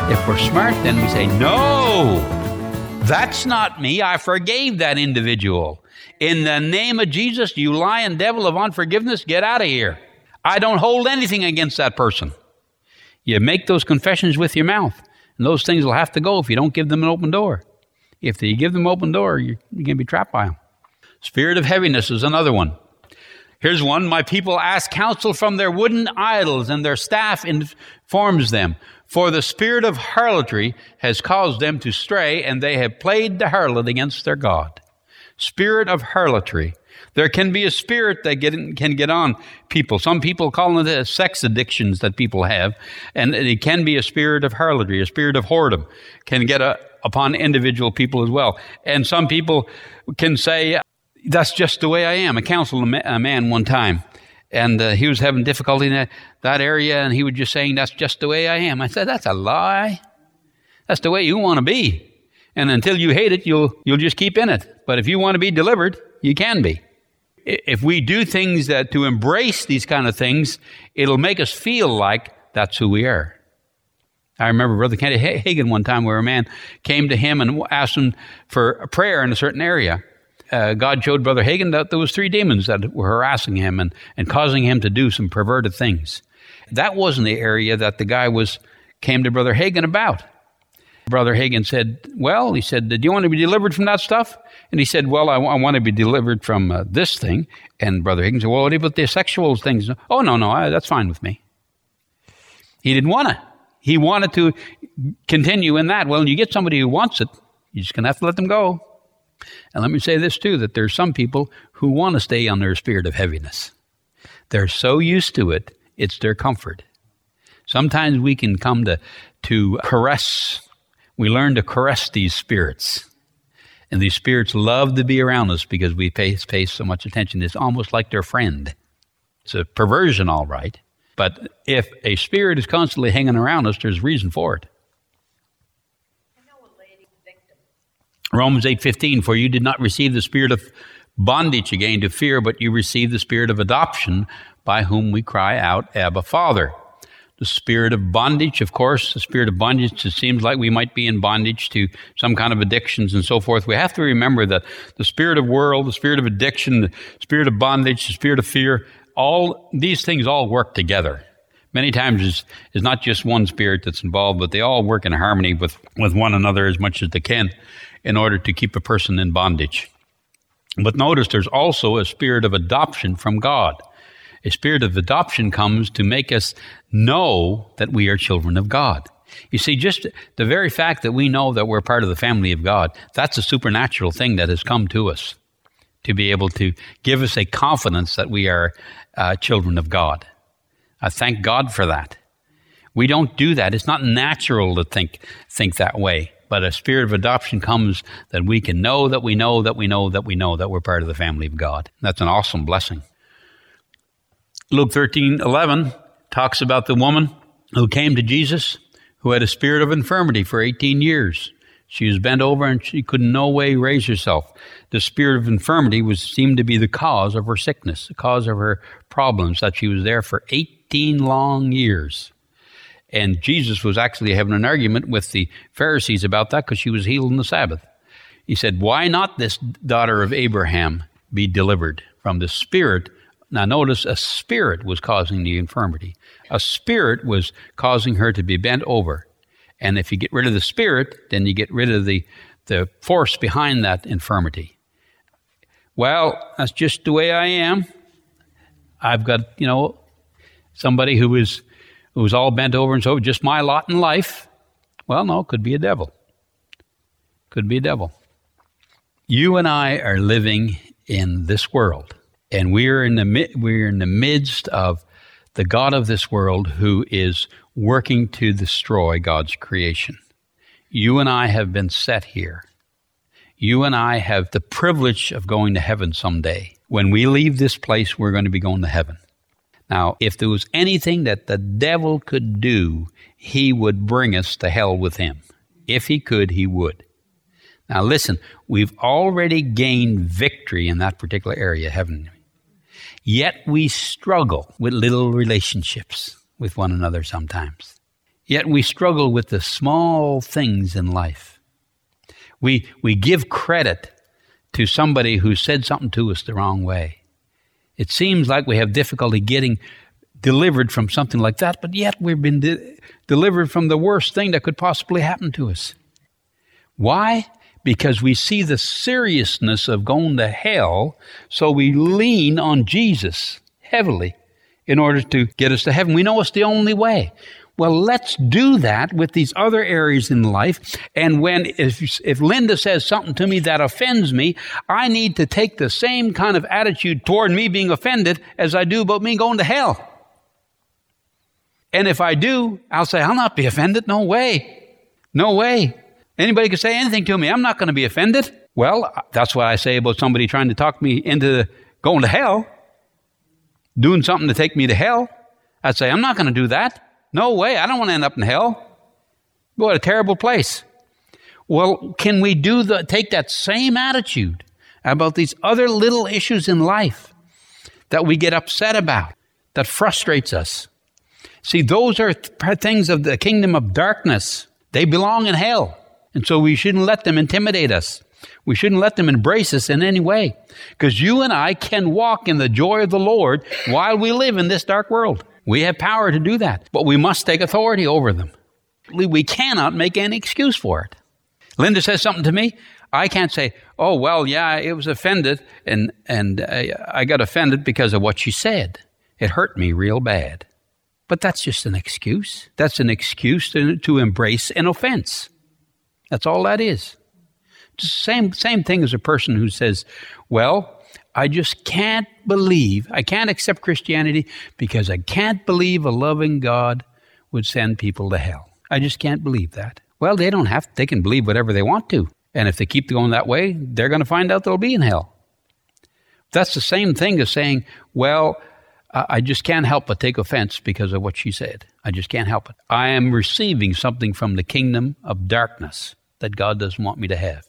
If we're smart, then we say, no, that's not me. I forgave that individual. In the name of Jesus, you lying devil of unforgiveness, get out of here. I don't hold anything against that person. You make those confessions with your mouth, and those things will have to go if you don't give them an open door. If you give them an open door, you're going to be trapped by them. Spirit of heaviness is another one. Here's one. My people ask counsel from their wooden idols, and their staff informs them. For the spirit of harlotry has caused them to stray, and they have played the harlot against their God. Spirit of harlotry. There can be a spirit that can get on people. Some people call it sex addictions that people have, and it can be a spirit of harlotry, a spirit of whoredom, can get upon individual people as well. And some people can say, that's just the way I am. I counseled a man one time, and he was having difficulty in that area, and he was just saying, that's just the way I am. I said, that's a lie. That's the way you want to be. And until you hate it, you'll just keep in it. But if you want to be delivered, you can be. If we do things to embrace these kind of things, it'll make us feel like that's who we are. I remember Brother Kenny Hagin one time where a man came to him and asked him for a prayer in a certain area. God showed Brother Hagin that there was 3 demons that were harassing him and causing him to do some perverted things. That wasn't the area that the guy came to Brother Hagin about. Brother Hagin said, he said, do you want to be delivered from that stuff? And he said, well, I want to be delivered from this thing. And Brother Hagin said, well, what about the sexual things? Oh, no, that's fine with me. He didn't want to. He wanted to continue in that. Well, when you get somebody who wants it, you're just going to have to let them go. And let me say this too, that there's some people who want to stay under a spirit of heaviness. They're so used to it, it's their comfort. Sometimes we can come to caress. We learn to caress these spirits. And these spirits love to be around us because we pay so much attention. It's almost like their friend. It's a perversion, all right. But if a spirit is constantly hanging around us, there's reason for it. Romans 8:15, for you did not receive the spirit of bondage again to fear, but you received the spirit of adoption, by whom we cry out, Abba, Father. The spirit of bondage, of course, the spirit of bondage, it seems like we might be in bondage to some kind of addictions and so forth. We have to remember that the spirit of world, the spirit of addiction, the spirit of bondage, the spirit of fear, all these things all work together. Many times it's not just one spirit that's involved, but they all work in harmony with one another as much as they can in order to keep a person in bondage. But notice there's also a spirit of adoption from God. A spirit of adoption comes to make us know that we are children of God. You see, just the very fact that we know that we're part of the family of God, that's a supernatural thing that has come to us to be able to give us a confidence that we are children of God. I thank God for that. We don't do that. It's not natural to think that way. But a spirit of adoption comes that we can know that we know that we know that we know that we're part of the family of God. That's an awesome blessing. Luke 13:11 talks about the woman who came to Jesus who had a spirit of infirmity for 18 years. She was bent over and she could in no way raise herself. The spirit of infirmity seemed to be the cause of her sickness, the cause of her problems, that she was there for 18 long years. And Jesus was actually having an argument with the Pharisees about that because she was healed on the Sabbath. He said, why not this daughter of Abraham be delivered from the spirit? Now notice, a spirit was causing the infirmity. A spirit was causing her to be bent over. And if you get rid of the spirit, then you get rid of the force behind that infirmity. Well, that's just the way I am. I've got, somebody who was all bent over and so just my lot in life. Well, no, it could be a devil. Could be a devil. You and I are living in this world, and we're in the midst of the God of this world who is working to destroy God's creation. You and I have been set here. You and I have the privilege of going to heaven someday. When we leave this place, we're going to be going to heaven. Now, if there was anything that the devil could do, he would bring us to hell with him. If he could, he would. Now listen, we've already gained victory in that particular area, haven't we? Yet we struggle with little relationships with one another sometimes. Yet we struggle with the small things in life. We give credit to somebody who said something to us the wrong way. It seems like we have difficulty getting delivered from something like that, but yet we've been delivered from the worst thing that could possibly happen to us. Why? Because we see the seriousness of going to hell, so we lean on Jesus heavily in order to get us to heaven. We know it's the only way. Well, let's do that with these other areas in life. And if Linda says something to me that offends me, I need to take the same kind of attitude toward me being offended as I do about me going to hell. And if I do, I'll say, I'll not be offended. No way. No way. Anybody can say anything to me. I'm not going to be offended. Well, that's what I say about somebody trying to talk me into going to hell, doing something to take me to hell. I'd say, I'm not going to do that. No way. I don't want to end up in hell. What a terrible place. Well, can we take that same attitude about these other little issues in life that we get upset about, that frustrates us? See, those are things of the kingdom of darkness. They belong in hell. And so we shouldn't let them intimidate us. We shouldn't let them embrace us in any way. Because you and I can walk in the joy of the Lord while we live in this dark world. We have power to do that, but we must take authority over them. We cannot make any excuse for it. Linda says something to me. I can't say, oh, well, yeah, it was offended, and I got offended because of what she said. It hurt me real bad. But that's just an excuse. That's an excuse to embrace an offense. That's all that is. Same thing as a person who says, well, I just can't accept Christianity because I can't believe a loving God would send people to hell. I just can't believe that. Well, they can believe whatever they want to. And if they keep going that way, they're going to find out they'll be in hell. That's the same thing as saying, well, I just can't help but take offense because of what she said. I just can't help it. I am receiving something from the kingdom of darkness that God doesn't want me to have.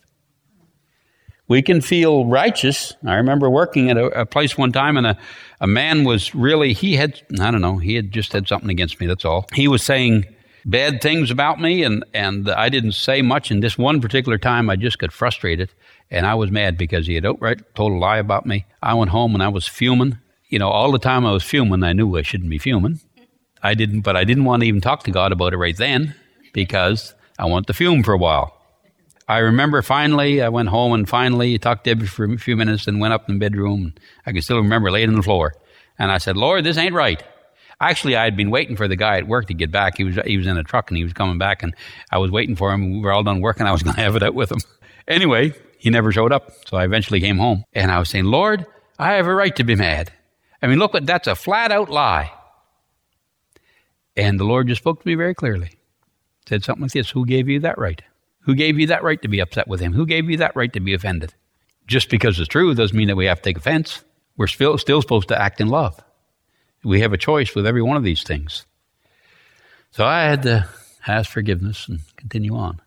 We can feel righteous. I remember working at a place one time, and a man was really, he had just had something against me, that's all. He was saying bad things about me, and I didn't say much. And this one particular time, I just got frustrated, and I was mad because he had outright told a lie about me. I went home, and I was fuming. You know, all the time I was fuming, I knew I shouldn't be fuming. But I didn't want to even talk to God about it right then because I wanted to fume for a while. I remember I went home and finally talked to Debbie for a few minutes and went up in the bedroom. I can still remember laying on the floor. And I said, Lord, this ain't right. Actually, I had been waiting for the guy at work to get back. He was in a truck and he was coming back, and I was waiting for him. We were all done working. I was going to have it out with him. Anyway, he never showed up. So I eventually came home and I was saying, Lord, I have a right to be mad. I mean, that's a flat out lie. And the Lord just spoke to me very clearly. Said something like this: who gave you that right? Who gave you that right to be upset with him? Who gave you that right to be offended? Just because it's true doesn't mean that we have to take offense. We're still supposed to act in love. We have a choice with every one of these things. So I had to ask forgiveness and continue on.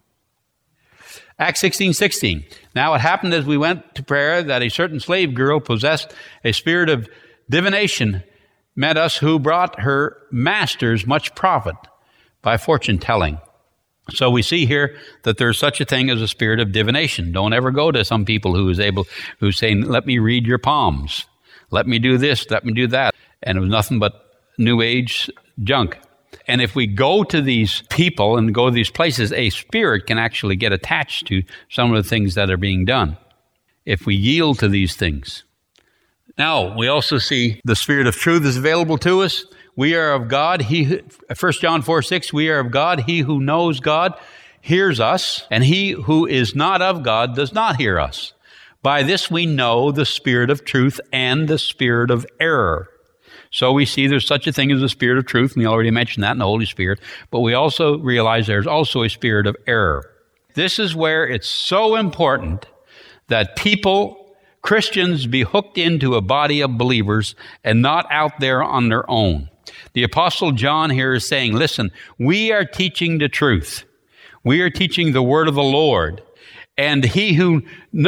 Acts 16:16. Now it happened as we went to prayer that a certain slave girl possessed a spirit of divination met us, who brought her masters much profit by fortune telling. So we see here that there's such a thing as a spirit of divination. Don't ever go to some people who's saying, let me read your palms. Let me do this, let me do that. And it was nothing but New Age junk. And if we go to these people and go to these places, a spirit can actually get attached to some of the things that are being done if we yield to these things. Now, we also see the spirit of truth is available to us. We are of God. 1 John 4:6, we are of God. He who knows God hears us, and he who is not of God does not hear us. By this we know the spirit of truth and the spirit of error. So we see there's such a thing as the spirit of truth, and we already mentioned that in the Holy Spirit, but we also realize there's also a spirit of error. This is where it's so important that Christians, be hooked into a body of believers and not out there on their own. The Apostle John here is saying, listen, we are teaching the truth. We are teaching the word of the Lord. And he who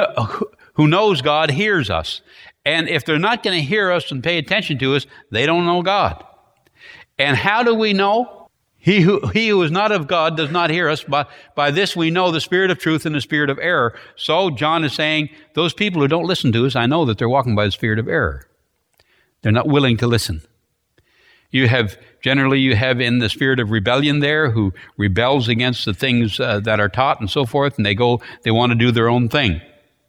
knows God hears us. And if they're not going to hear us and pay attention to us, they don't know God. And how do we know? He who is not of God does not hear us, but by this we know the spirit of truth and the spirit of error. So John is saying, those people who don't listen to us, I know that they're walking by the spirit of error. They're not willing to listen. You have in the spirit of rebellion there, who rebels against the things that are taught and so forth, and they want to do their own thing.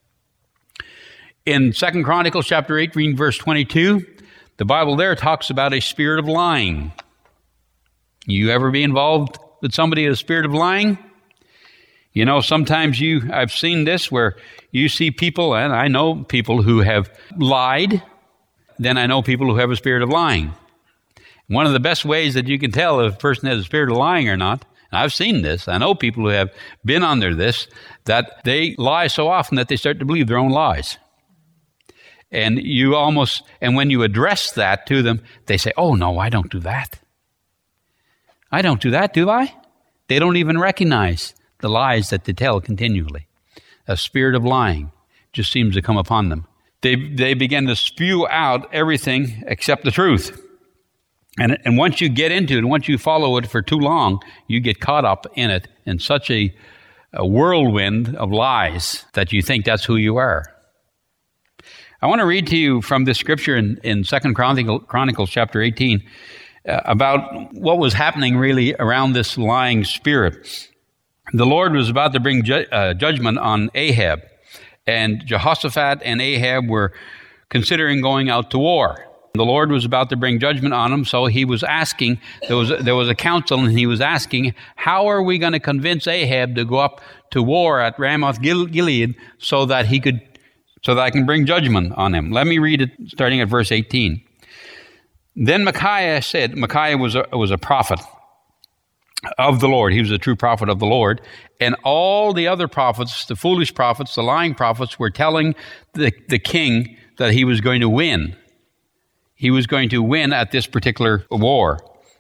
In 2 Chronicles chapter 18, verse 22, the Bible there talks about a spirit of lying. You ever be involved with somebody in a spirit of lying? You know, sometimes I've seen this where you see people, and I know people who have lied, then I know people who have a spirit of lying. One of the best ways that you can tell if a person has a spirit of lying or not, and I've seen this, I know people who have been under this, that they lie so often that they start to believe their own lies. And when you address that to them, they say, oh no, I don't do that. I don't do that, do I? They don't even recognize the lies that they tell continually. A spirit of lying just seems to come upon them. They begin to spew out everything except the truth. And once you get into it, once you follow it for too long, you get caught up in it in such a whirlwind of lies that you think that's who you are. I want to read to you from this scripture in 2 Chronicles chapter 18 about what was happening really around this lying spirit. The Lord was about to bring judgment on Ahab, and Jehoshaphat and Ahab were considering going out to war. The Lord was about to bring judgment on them, so he was asking, there was a council, and he was asking, how are we going to convince Ahab to go up to war at Ramoth Gilead so that I can bring judgment on him? Let me read it starting at verse 18. Then Micaiah said, Micaiah was a prophet of the Lord. He was a true prophet of the Lord. And all the other prophets, the foolish prophets, the lying prophets, were telling the king that he was going to win. He was going to win at this particular war.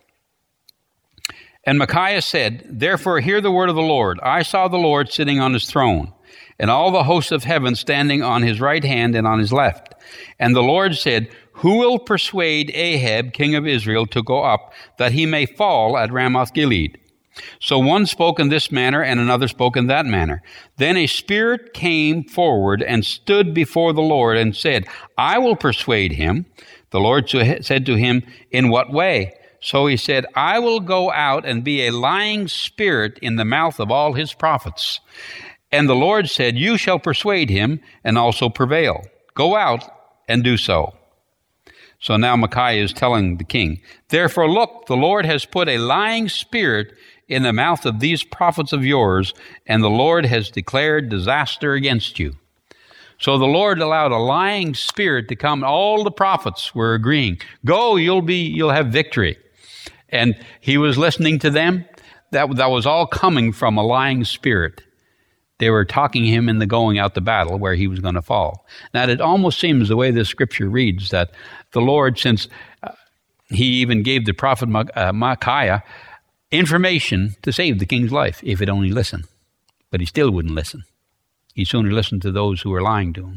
And Micaiah said, therefore hear the word of the Lord. I saw the Lord sitting on his throne, and all the hosts of heaven standing on his right hand and on his left. And the Lord said, who will persuade Ahab, king of Israel, to go up, that he may fall at Ramoth Gilead? So one spoke in this manner, and another spoke in that manner. Then a spirit came forward and stood before the Lord and said, I will persuade him. The Lord said to him, in what way? So he said, I will go out and be a lying spirit in the mouth of all his prophets. And the Lord said, you shall persuade him and also prevail. Go out and do so. So now Micaiah is telling the king, therefore look, the Lord has put a lying spirit in the mouth of these prophets of yours, and the Lord has declared disaster against you. So the Lord allowed a lying spirit to come. All the prophets were agreeing, go, you'll have victory. And he was listening to them. That was all coming from a lying spirit. They were talking him into going out to battle where he was going to fall. Now, it almost seems the way this scripture reads that the Lord, since he even gave the prophet Micaiah information to save the king's life, if he'd only listen. But he still wouldn't listen. He sooner listened to those who were lying to him.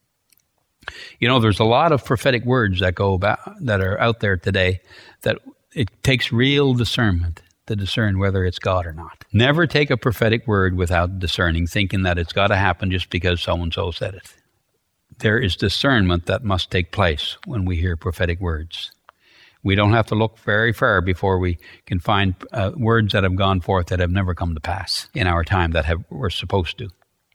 You know, there's a lot of prophetic words that are out there today that it takes real discernment to discern whether it's God or not. Never take a prophetic word without discerning, thinking that it's got to happen just because so-and-so said it. There is discernment that must take place when we hear prophetic words. We don't have to look very far before we can find words that have gone forth that have never come to pass in our time that were supposed to.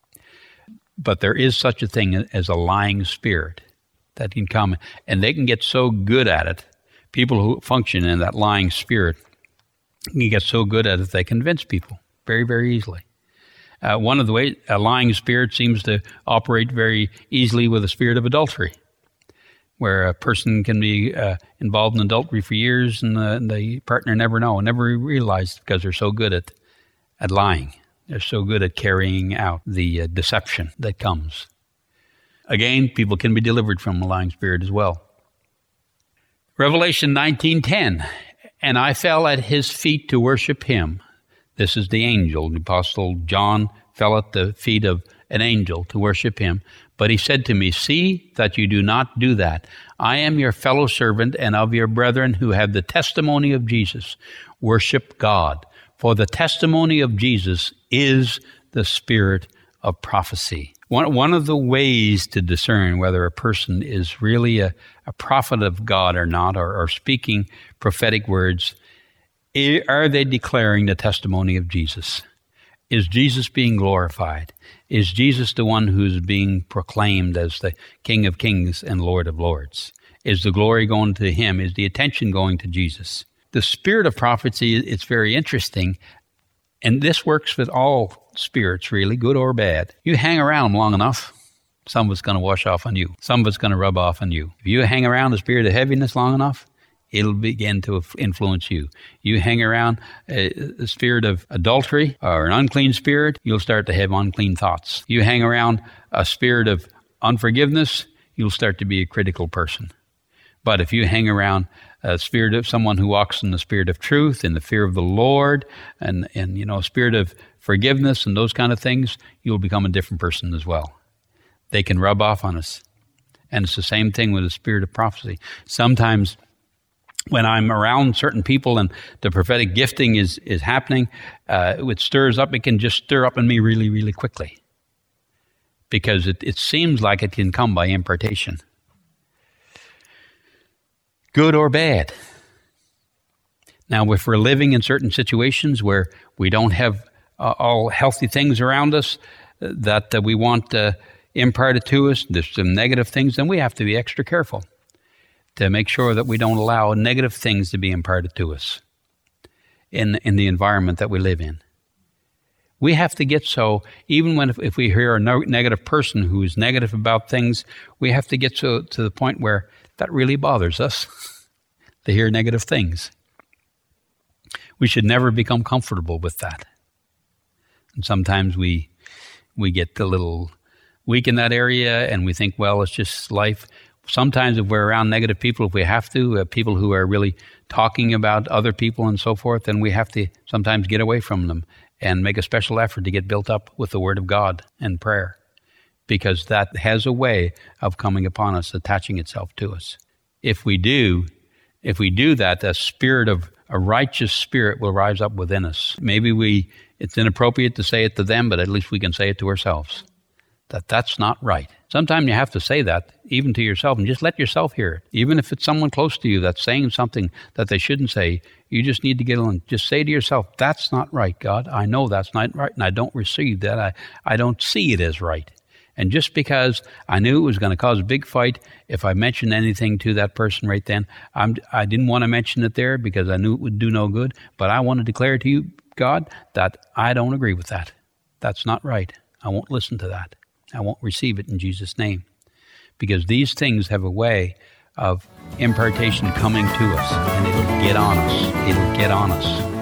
But there is such a thing as a lying spirit that can come, and they can get so good at it. People who function in that lying spirit can get so good at it, they convince people very, very easily. One of the ways a lying spirit seems to operate very easily with a spirit of adultery, where a person can be involved in adultery for years and the partner never realized because they're so good at lying. They're so good at carrying out the deception that comes. Again, people can be delivered from a lying spirit as well. Revelation 19:10, and I fell at his feet to worship him. This is the angel. The apostle John fell at the feet of an angel to worship him. But he said to me, see that you do not do that. I am your fellow servant and of your brethren who have the testimony of Jesus. worship God. For the testimony of Jesus is the spirit of prophecy. One of the ways to discern whether a person is really a prophet of God or not, or speaking prophetic words, are they declaring the testimony of Jesus? Is Jesus being glorified? Is Jesus the one who's being proclaimed as the King of Kings and Lord of Lords? Is the glory going to him? Is the attention going to Jesus? The spirit of prophecy, it's very interesting, and this works with all spirits, really, good or bad. You hang around them long enough, some of it's going to wash off on you. Some of it's going to rub off on you. If you hang around the spirit of heaviness long enough, it'll begin to influence you. You hang around a spirit of adultery or an unclean spirit, you'll start to have unclean thoughts. You hang around a spirit of unforgiveness, you'll start to be a critical person. But if you hang around a spirit of someone who walks in the spirit of truth, in the fear of the Lord, and spirit of forgiveness and those kind of things, you'll become a different person as well. They can rub off on us. And it's the same thing with the spirit of prophecy. Sometimes when I'm around certain people and the prophetic gifting is happening, it can just stir up in me really, really quickly. Because it seems like it can come by impartation. Good or bad. Now, if we're living in certain situations where we don't have all healthy things around us that we want imparted to us, there's some negative things, then we have to be extra careful to make sure that we don't allow negative things to be imparted to us in the environment that we live in. We have to get so, even if we hear a negative person who is negative about things, we have to get to the point where that really bothers us to hear negative things. We should never become comfortable with that. And sometimes we get a little weak in that area and we think, well, it's just life. Sometimes if we're around negative people, if we have to, people who are really talking about other people and so forth, then we have to sometimes get away from them and make a special effort to get built up with the Word of God and prayer, because that has a way of coming upon us, attaching itself to us. If we do that, a righteous spirit will rise up within us. Maybe it's inappropriate to say it to them, but at least we can say it to ourselves. That's not right. Sometimes you have to say that, even to yourself, and just let yourself hear it. Even if it's someone close to you that's saying something that they shouldn't say, you just need to get along. Just say to yourself, that's not right, God. I know that's not right, and I don't receive that. I don't see it as right. And just because I knew it was going to cause a big fight if I mentioned anything to that person right then, I didn't want to mention it there because I knew it would do no good. But I want to declare to you, God, that I don't agree with that. That's not right. I won't listen to that. I won't receive it in Jesus' name. Because these things have a way of impartation coming to us, and it'll get on us. It'll get on us.